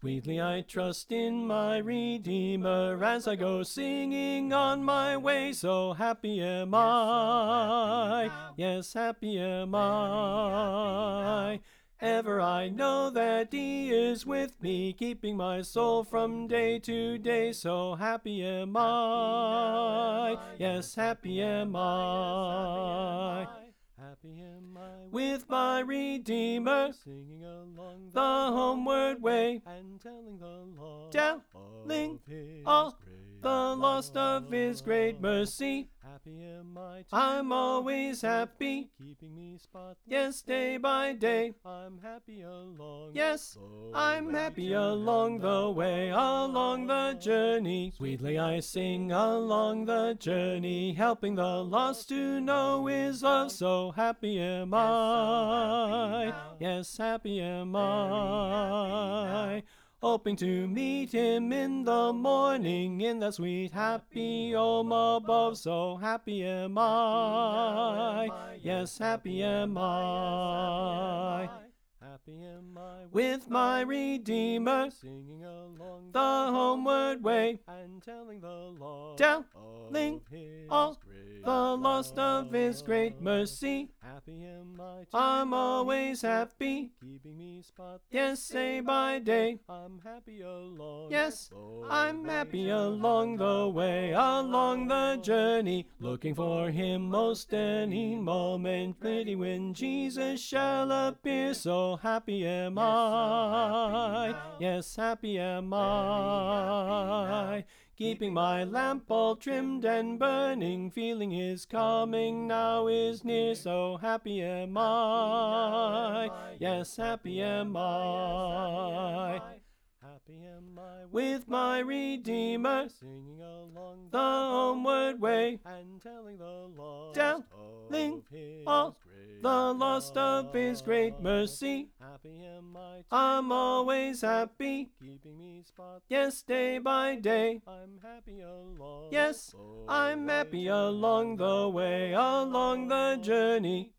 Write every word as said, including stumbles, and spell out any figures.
Sweetly I trust in my Redeemer as I go singing on my way. So happy am I, yes, happy am I. Ever I know that He is with me, keeping my soul from day to day. So happy am I, yes, happy am I. Happy am I with my Redeemer, singing along the homeward way, and telling the lost, telling all the lost of His great mercy. Happy am I, I'm always happy, keeping me spotless. Yes, day by day, I'm happy along. Yes, I'm happy along the way, along the journey. Sweetly I sing along the journey, helping the lost to know His love. So happy am I, yes, happy am I. Hoping to meet Him in the morning, in that sweet happy home above. So happy am I, yes, happy am I. Happy am I with my Redeemer, singing along the homeward way, and telling the lost, telling all the lost of His great mercy. Happy am I, I'm always happy, keeping me spotless. Yes, day by day, I'm happy along. Yes, I'm happy along the way, along the journey, looking for Him most any moment, ready when Jesus shall appear. So happy am I, yes, happy am I. Keeping my lamp all trimmed and burning, feeling His coming now is near. So happy am I, yes, happy am I. Happy am I with my Redeemer, singing along the homeward way, and telling the lost, telling all the lost of His great mercy. Happy am I, I'm always happy, keeping me spotless. Yes, day by day, I'm happy along. Yes, I'm happy along the way, along the journey.